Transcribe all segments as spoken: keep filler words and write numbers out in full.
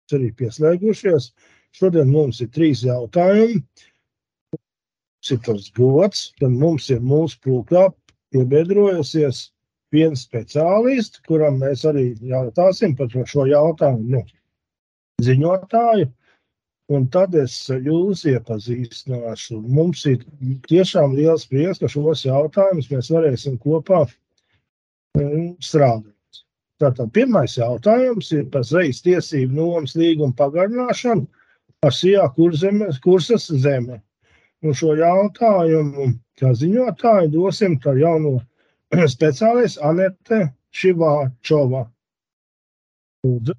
arī pieslēgušies. Šodien mums ir trīs jautājumi. Mums ir tas gods, ka mums ir mūsu pulkā piebiedrojusies viens speciālists, kuram mēs arī jautāsim par šo jautājumu nu, ziņotāju. Un tad es jūs iepazīstināšu. Mums ir tiešām liels prieks, ka šos jautājumus mēs varēsim kopā strādāt. Tātad pirmais jautājums ir par zvejas tiesību nomas līguma pagarināšanu ar Sijā Kursas zeme. Un šo jautājumu, kā ziņotāju, dosim par jauno speciālistu Anete Šivāčova. Lūdzu.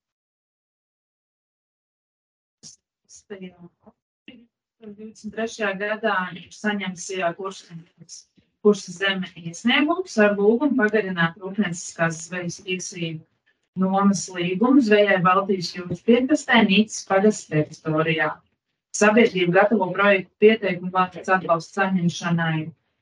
divdesmit trešajā gadā ir saņemts Sijā Kursas zeme iesniegums ar lūgumu pagarināt rūpnieciskās zvejas tiesību nomas līgumu zvejai Baltijas jūras piekrastē Nīcas pagasta teritorijā. Sabiedrība gatavo projektu pieteikumu valsts atbalsta saņemšanai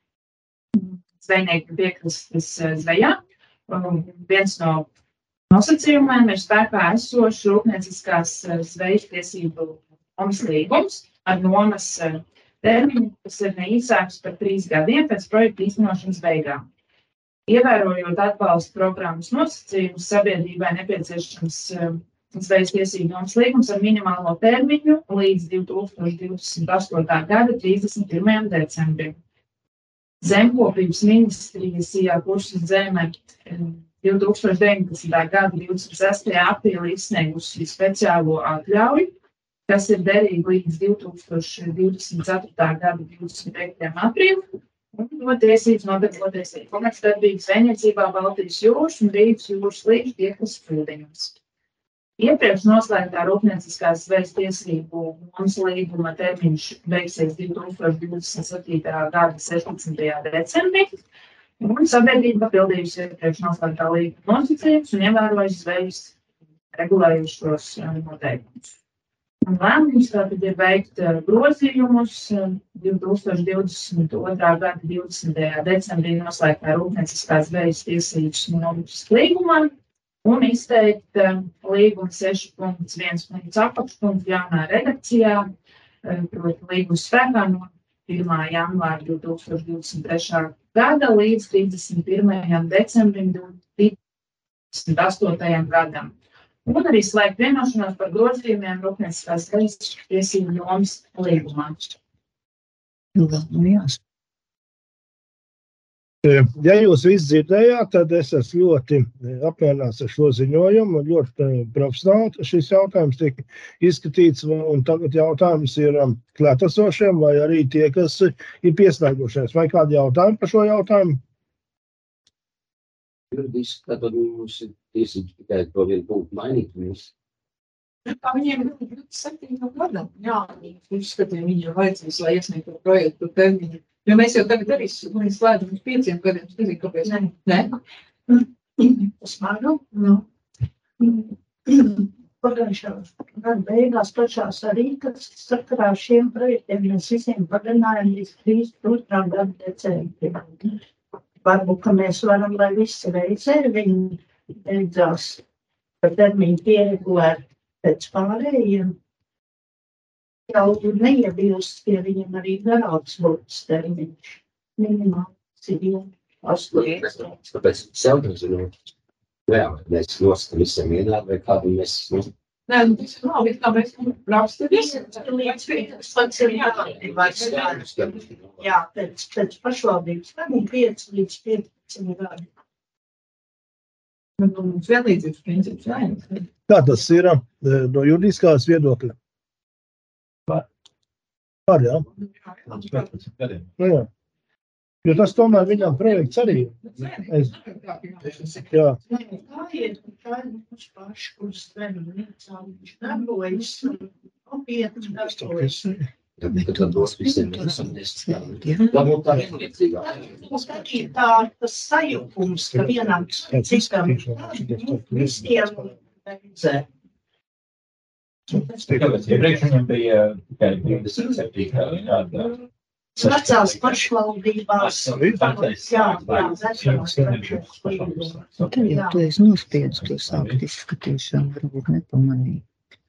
zvejnieku piekrastes zvejā. Viens no nosacījumiem ir spēkā esošs rūpnieciskās zvejas tiesību nomas līgums ar nomas termiņu, kas ir neīsāks par trīs gadiem pēc projekta īstenošanas beigām. Ievērojot atbalsta programmas nosacījumus, sabiedrībai nepieciešams zvejas tiesību nomas līgums ar minimālo termiņu līdz divi tūkstoši divdesmit astotā gada trīsdesmit pirmajam decembrim. Zemkopības ministrija Sijā Kursas zeme divi tūkstoši deviņpadsmitā gada divdesmit sestajā aprīlī izsniegusi speciālo atļauju, kas ir derīga līdz divi tūkstoši divdesmit ceturtā gada divdesmit piektajam aprīlim, un to tiesības nodarboties ar komercdarbību zvejniecībā Baltijas jūras un Rīgas jūras līča piekrastes ūdeņos. Iepriekš noslēgtā rūpnieciskās zvejas tiesību nomas līguma termiņš beigsies divi tūkstoši divdesmit septītā gada sešpadsmitajā decembrī, un sabiedrība pildījusi iepriekš noslēgtā līguma nosacījumus un ievērojusi zvejas regulējušos noteikumus. Un lēmums tātad ir veikt grozījumus divi tūkstoši divdesmit otrā gada divdesmitajā decembrī noslēgtā rūpnieciskās zvejas tiesības nomas līgumā un izteikt līguma seši punkts viens apakšpunkts jaunā redakcijā, proti līgums spēkā no pirmā janvāra divi tūkstoši divdesmit trešā gada līdz trīsdesmit pirmajam decembrim divdesmit astotajam gadam. Un arī slēgt vienošanos par grozījumiem rūpnieciskās zvejas tiesību nomas līgumā. Ja jūs visi dzirdējāt, tad es esmu ļoti apmierināts ar šo ziņojumu, ļoti profesionāli šis jautājums tiek izskatīts, un tagad jautājums ir klātesošiem vai arī tie, kas ir pieslēgušies. Vai kādi jautājumi par šo jautājumu? Juridiski, tad mums ir tiesības tikai to vienu punktu mainīt. Kā viņiem ir divdesmit septītajā gadā? Jā, uzskatījumi viņiem vajadzīs, lai iesniegtu projektu termiņu. Jo mēs jau tagad arī slēdzam uz pieciem gadiem. Es nezinu, kāpēc. Nē? Es varu? Nu. Pagājušā gada beigās točās arī, kas sakarā šiem projektiem mēs visiem pagarinājām līdz trīsdesmit otrā gada decembrim. Varbūt, ka mēs varam, lai visi reizē viņi beidzās par termiņu pieregulēt pēc pārējiem. Jau neiebilst, ja viņam arī garāks būtu termiņš. Minimāls ir astoņi. Tāpēc es jautājums ir, jā, mēs nosakam visiem vienādi, vai kādu mēs nosakam? Nē, nu, tas ir labi, kā mēs rakstu visi. Līdz pēc ir jāatbalst. Jā, pēc, pēc pašvaldības. Tad ir pieci līdz piecpadsmit gadi. Mums vienlīdzības princips jāiet. Kā tas ir no juridiskās viedokļa? Var, jā? Nu, jā. Jo tas tomēr viņam projekts arī. Es, jā. Tā ir, tā ir mums paši, kurus zvenu viņš darbojas, nopietni darbojas. Tad dos visiem nesamnēst. Varbūt tā vienlīdzīgā. Tā ir tā, tas sajukums, ka vienam citam visiem vajadzē. Kāpēc iepriekš viņam bija tikai divdesmit septītā gada? Vecās pašvaldībās. Jā, jā, vecās Tad jau tu esi nospiedis to sākt izskatīšanu, varbūt nepamanīt.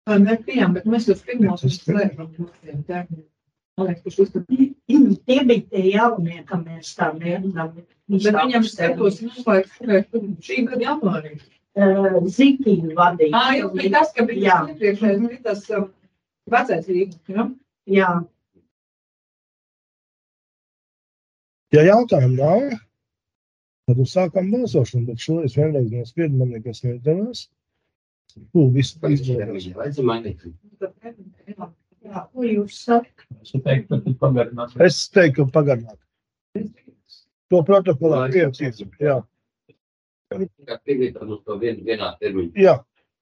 Tā nepieņem, bet mēs jau pirmos uz slēpam tiem termiņiem. Man liekas, kurš uztur. Tie bija tie jaunie, kam mēs tā mēģinām. Bet viņam skatos, noslēgt, šī gada janvārī. Zikiņu vadīt. Ā, jau bija tas, ka bija Jā. iepriekšējais, bija tas um, vecais Rīgas, ja? Jā. Ja jautājumu nav, tad uzsākam balsošanu, bet šo es vienreiz nospiedu, man nekas neizdevās. Ū, visu izdarījās. Vajadzētu mainīt. Jā, ko jūs sakat? Es teiktu, ka tu pagarināt. Es teiktu, ka pagarināt. To protokolā piecies. Jā, Kā pievienot uz to vien, vienā termiņā. jā.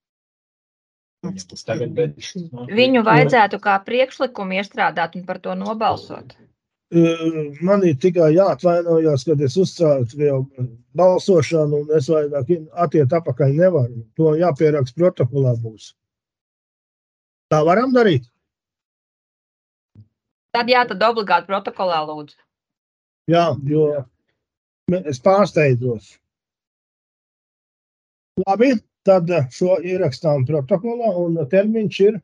Tagad bet. Viņu vajadzētu kā priekšlikumu iestrādāt un par to nobalsot. Uh, Man ir tikai jāatvainojās, kad es uzsācu jau balsošanu un es vairāk atiet apakaļ nevaru. To jāpieraksta protokolā būs. Tā varam darīt? Tad jā, tad obligāti protokolā lūdzu. Jā, jo es pārsteidzos. Labi, tad šo ierakstām protokolā un termiņš ir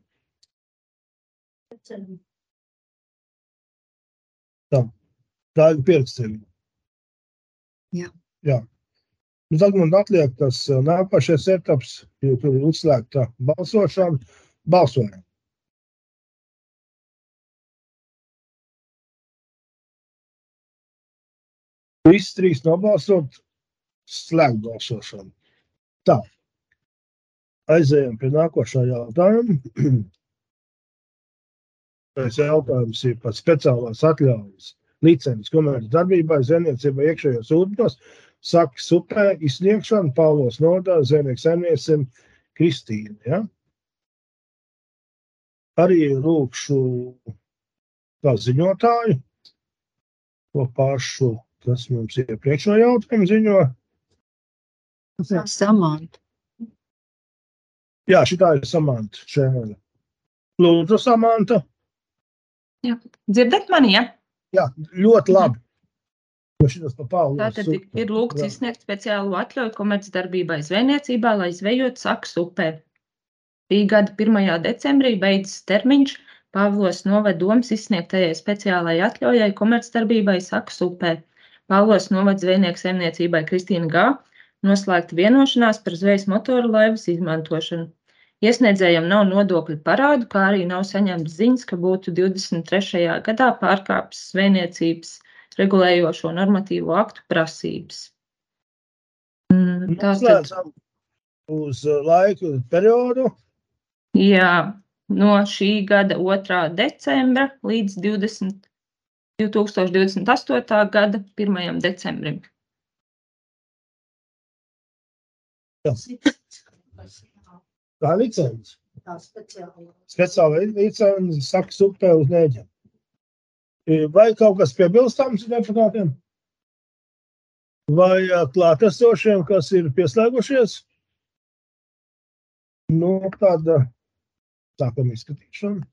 tā. Tā ir pierakstījuma. Jā. Jā. Nu, tad man atliek tas nākošais etaps, jo tur ir uzslēgta balsošana. Balsojam. Visi trīs nobalsot, slēgt balsošanu. Tā. Aizējam pie nākošā jautājuma. Tas jautājums ir par speciālās atļaujas licences komerces darbībai zvejniecībai iekšējos ūdeņos, Sakas upē izsniegšanu Pāvlos novadā zvejnieku saimniecim Kristīne. Ja? Arī lūkšu kā ziņotāju to pašu, kas mums iepriekš no jautājumu ziņo. Samanta. Jā, šitā ir Samanta šēna. Lūdzu, Samanta. Dzirdat mani, ja? Jā, ļoti labi. Jo šitas pa Pāvlos Tātad upe. ir lūgts Jā. izsniegt speciālu atļauju komercdarbībai zvejniecībā, lai zvejot Sakas upē. Šī gada pirmajā decembrī beidzas termiņš Pāvlos novada domas izsniegtajai speciālajai atļaujai komercdarbībai Sakas upē. Pāvlos novada zvejnieku saimniecībai Kristīne Gā noslēgta vienošanās par zvejas motoru laivas izmantošanu. Iesniedzējam nav nodokļu parādu, kā arī nav saņemts ziņas, ka būtu divdesmit trešajā gadā pārkāpis zvejniecības regulējošo normatīvo aktu prasības. Mm, Tātad, Noslēdzam uz laiku periodu. jā, no šī gada otrā decembra līdz divdesmit, divi tūkstoši divdesmit astotā gada pirmajam decembrim. Tā licence. Tā speciāla. Speciāla licence Sakas upē uz Nēģiem. Vai kaut kas piebilstams deputātiem? Vai ā, klātesošiem, kas ir pieslēgušies? Nu, tad ā, sākam izskatīšanu.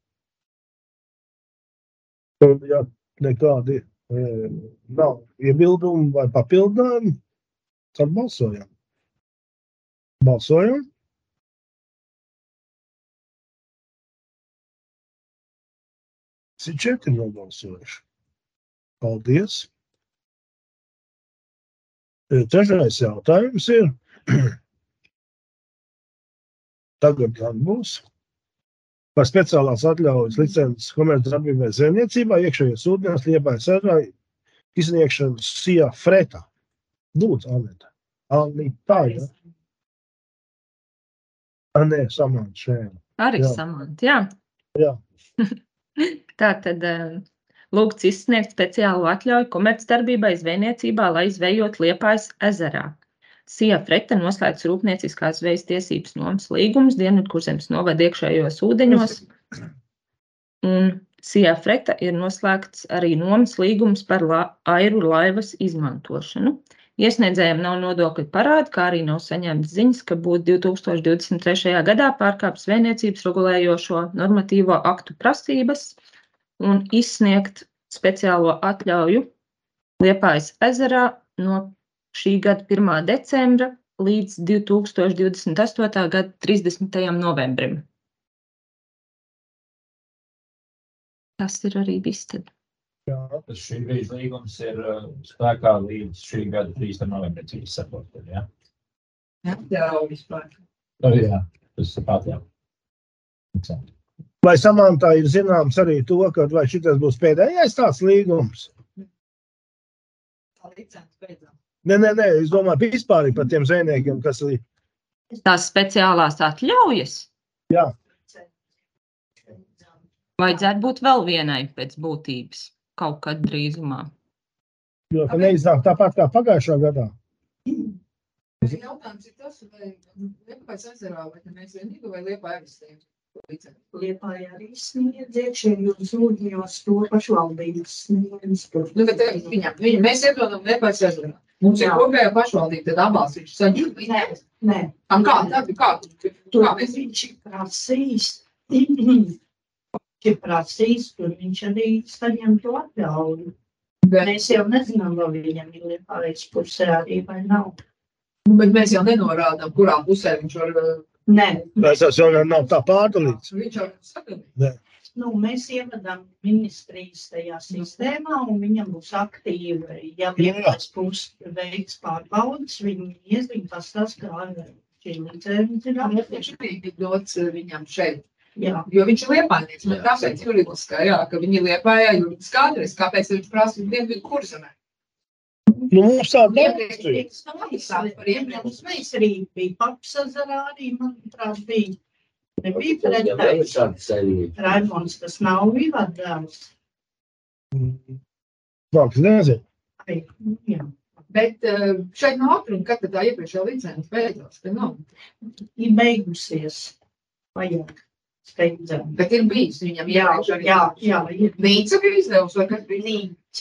Un, ja nekādi e, nav iebildumi vai papildinājumi, tad balsojam. Balsojam. Visi četri nobalsojuši. Paldies. E, Trešais jautājums ir, tagad gan būs, par speciālās atļaujas licences komercdarbībai zvejniecībā iekšējos ūdeņos Liepājas ezerā izsniegšanu Sija Freta. Lūdzu, Anita. Anita, ja? A, nē, Samanta šēna. Arī Jā. Samanta, jā. Jā. Tātad lūgts izsniegt speciālu atļauju komercdarbībai zvejniecībā, lai zvejot Liepājas ezerā. Sija Freta noslēgts rūpnieciskās zvejas tiesības nomas līgums Dienvidkurzemes novada iekšējos ūdeņos. Un Sija Freta ir noslēgts arī nomas līgums par la airu laivas izmantošanu. Iesniedzējiem nav nodokļu parādu, kā arī nav saņemts ziņas, ka būtu divi tūkstoši divdesmit trešajā gadā pārkāpis zvejniecības regulējošo normatīvo aktu prasības un izsniegt speciālo atļauju Liepājas ezerā no šī gada pirmā decembra līdz divi tūkstoši divdesmit astotā gada trīsdesmitajam novembrim. Tas ir arī viss tad. Tas šī brīža līgums ir uh, spēkā līdz šī gada trīspadsmitam novembrim, cik es saprotu, jā? Jā, jau vispār. Nu, jā, tas ir pat, jā. Vai Samantā ir zināms arī to, ka vai šitas būs pēdējais tāds līgums? Tā licence beidzām. Nē, nē, nē, es domāju vispār par tiem zvejniekiem, kas ir. Tās speciālās atļaujas Jā, vajadzētu būt vēl vienai pēc būtības kaut kad drīzumā. jo ka neiznāk tāpat kā pagājušā gadā. Jautājums ir tas, vai Liepājas ezerā, vai te mēs vienīgi, vai Liepāja arī sniedz licenci? Liepāja arī sniedz iekšējos ūdeņos to pašvaldības sniedz. Nu, bet te viņam, viņam, mēs iedodam Liepājas ezerā. Mums ir Jā. kopējā pašvaldība, tad abās viņš saņem. Nē, nē. Am kā, tad, kā, Tur kā mēs viņš ir prasījis. Viņš ir prasījis, tur viņš arī saņem to atļauju. Mēs jau nezinām, vai viņam ir Liepājas pusē arī vai nav. Nu, bet mēs jau nenorādām, kurā pusē viņš var. Nē, Tas jau nav tā pārdalīts. Viņš jau sakam. nu, mēs ievedam ministrijas tajā sistēmā, un viņam būs aktīvi. Ja Liepājas puse veiks pārbaudas, viņi ies, viņi pastāst, kā šī licence ir. Viņš arī tik dots viņam šeit. Jā. Jo viņš ir Liepājnieks, bet kāpēc juridiskā, jā, ka viņi Liepājā juridiskā adrese, kāpēc viņš prasa Dienvidu Kurzemē? Nu, mums tāda Iepriekš mēs arī bija Papsazarā arī, manuprāt, bija. Nebija pretējs. Raimons, tas nav vivadās. Vāks nezinu. Jā. Bet uh, šeit nav atruna, kad tā iepriekšā licence beidzās, ka nav. Ir beigusies. Vajag. Steidzam. Bet ir bijis viņam Jā, iepriekš arī. jā, jā. ir Nīca bija izdevusi, vai kas bija? Nīc.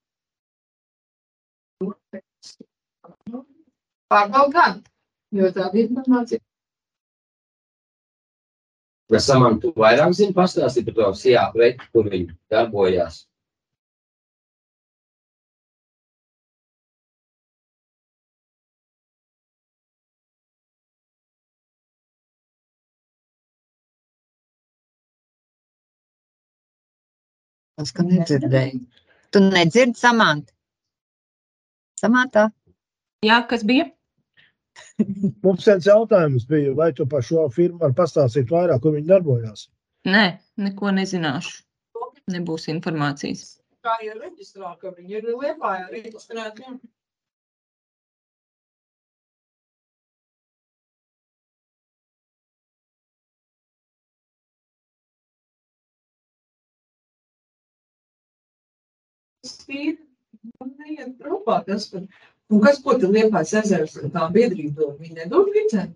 Pārbaud gan, jo tā bija informācija. Vai Samantu vairāk zina pastāstīt par to S I A veidu, kur viņi darbojās? Tas, ka nedzirdēju. Tu nedzirdi, Samanta? Samantā? Jā, kas bija? Mums viens jautājums bija, vai tu par šo firmu var pastāstīt vairāk, kur viņi darbojās? Nē, neko nezināšu. Nebūs informācijas. Kā ir reģistrā, ka viņi ir Liepājā reģistrēti. Spīd, man neiet propā tas, ka, un kas, ko tad Liepājas ezers tā biedrība dod? Viņi nedod licenci?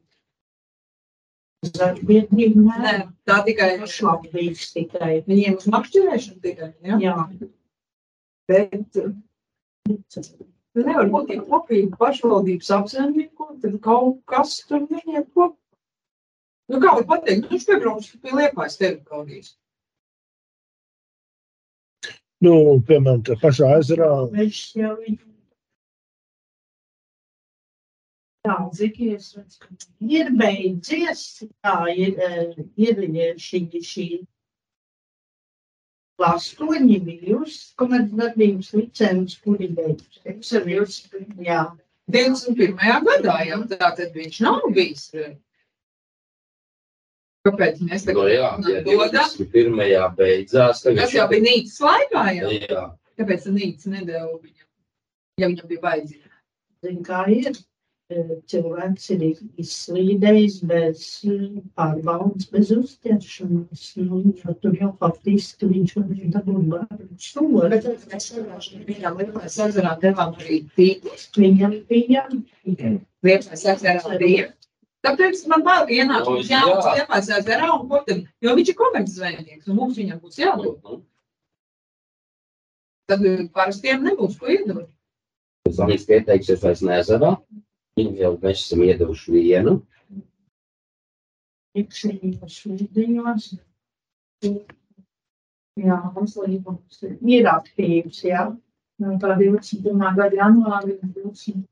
Biedrība Nē, nē. tā tikai Pašvaldības tikai. viņiem uz makšķerēšanu tikai, ja? Jā. Bet nevar būt, ja kopīgi pašvaldības apsaimnieko, tad kaut kas tur viņiem ko. Nu, kā var pateikt, nu, viņš piebrauc pie Liepājas teritorijas. Nu, piemēram, tā pašā ezerā. Viņš jau ir. Jā, Zikies, ir beidzies, jā, ir, eh, ir šī, šī astoņi bijusi komercdarbības licences, kuri beidzies. Jā. divdesmit pirmajā gadā, jau tā tad viņš nav bijis. Kāpēc mēs No tagad jā, ja dodam? divdesmit pirmajā beidzās, tagad Tas jau bija Nīcas laikā, jau. jā. Kāpēc Nīca nedēva viņam, ja viņam bija vajadzīgi? Zin, kā ir, eh, cilvēks ir izslīdējis bez eh, pārbaudas, bez uzķeršanas. Nu, jo tur jau faktiski viņš var dabūt bērnu stūri. Bet mēs saprotam, viņam Liepājas ezerā devām arī tīklus. Viņam bija Liepājas ezerā bija. Tāpēc man vēl ienāk, O, mums jābūt jā. Liepājas ezerā, un ko tad, jo viņš ir komercdzvejnieks, un mums viņam būs jādod. Tad parastiem nebūs ko iedot. Viņš pieteiksies vairs nezarā. Viņu jau mēs esam iedevuši vienu. iekšējos ūdeņos. Jā, mums līgums ir- ir aktīvs, jā. nu, tā divdesmit pirmā gada janvārī būsim.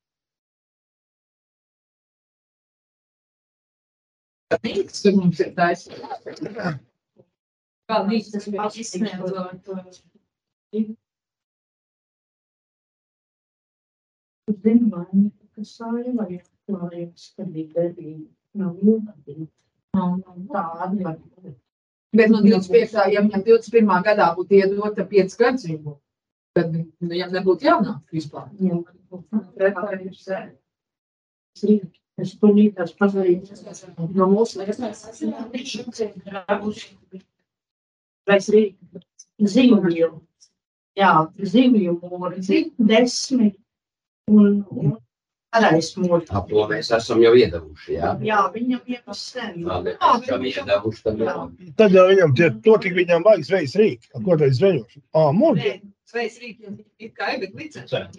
Nīcas tur mums ir taisnība. Kā viņš tas bija izsniedzot. Zinu, vai kas sāja vai klājas, kad bija debība. Nav ilgi. Tādi var būt. Bet no divdesmit piektā, ja viņam divdesmit pirmā gadā būtu iedota pieci gadi dzīvo, tad viņam nebūtu jānāk vispār. Jā, pretā ir sēd. Es punītās pazarīju. No mūsu Vai Rīga? Zivju. Jā, zivju mūri. Desmit. Un, un parais mūri. Ap to mēs esam jau iedavuši, jā? Jā, viņam jau sen. Labi, esam iedavuši, tad jau. Tad jau viņam tie, to tik viņam vajag zvejas rīki. Ko tad zvejoši? Ā, mūri. Sveic Rīga, ir kā ebet licence.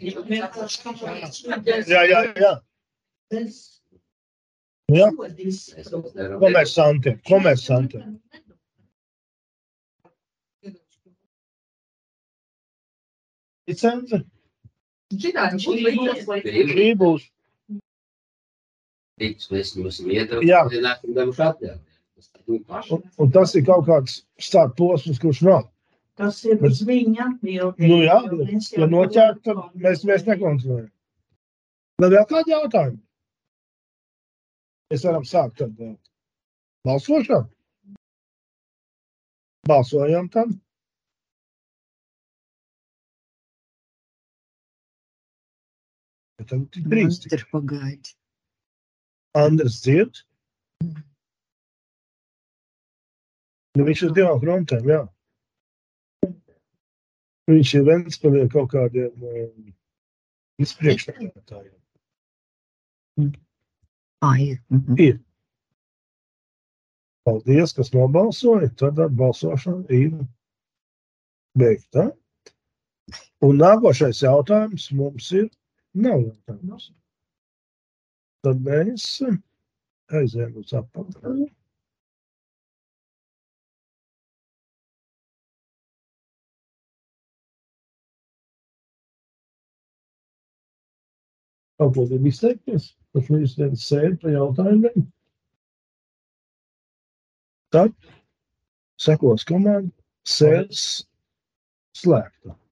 Jā, jā, jā. Es Jā, sodīs. komersanti, komersanti. Licence? Šitā viņš būs līdz. Šī būs. Tiks, mēs mums iedavuši, Jā. neesam devuši atļauju. Tas tad viņi paši. Un, un tas ir kaut kāds stāt posms, kurš nav. Tas ir uz viņa atbildība. Nu jā, jo mēs ja jau noķert, tad to- mēs, mēs nekontrolējam. Vēl vēl kādi jautājumi? Mēs varam sākt tad uh, balsošanu. Balsojam tad. Bet tagad ir trīs. tikai. Tur pagaidi. Andrs dzird. Nu, viņš ir divām frontēm, jā. Viņš ir Ventspilī kaut kādiem um, izpriekšnētājiem. Ā, ir. Mhm. Ir. Paldies, kas nobalsoja. Tad balsošana ir beigta. Un nākošais jautājums mums ir nav jautājums. Tad mēs aizējām uz apakaļ. Kaut ko grib izteikties, par šīs dienas sēdi par jautājumiem. Tad sekos komanda sēdes slēgta.